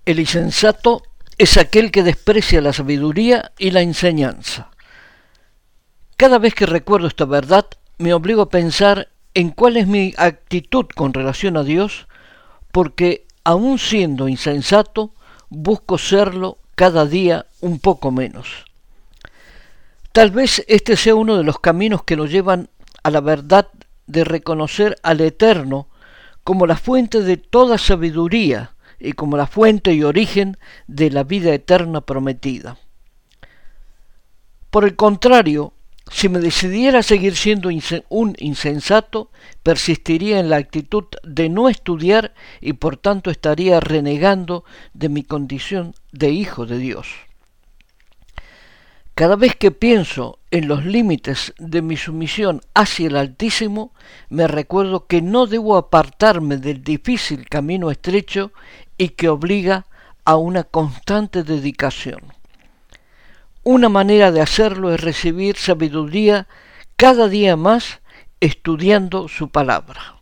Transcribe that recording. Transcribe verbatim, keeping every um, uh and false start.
El insensato es aquel que desprecia la sabiduría y la enseñanza. Cada vez que recuerdo esta verdad, me obligo a pensar en cuál es mi actitud con relación a Dios, porque aun siendo insensato, busco serlo cada día un poco menos. Tal vez este sea uno de los caminos que nos llevan a la verdad de reconocer al Eterno como la fuente de toda sabiduría y como la fuente y origen de la vida eterna prometida. Por el contrario, si me decidiera a seguir siendo un insensato, persistiría en la actitud de no estudiar y por tanto estaría renegando de mi condición de hijo de Dios. Cada vez que pienso en los límites de mi sumisión hacia el Altísimo, me recuerdo que no debo apartarme del difícil camino estrecho y que obliga a una constante dedicación. Una manera de hacerlo es recibir sabiduría cada día más estudiando su palabra.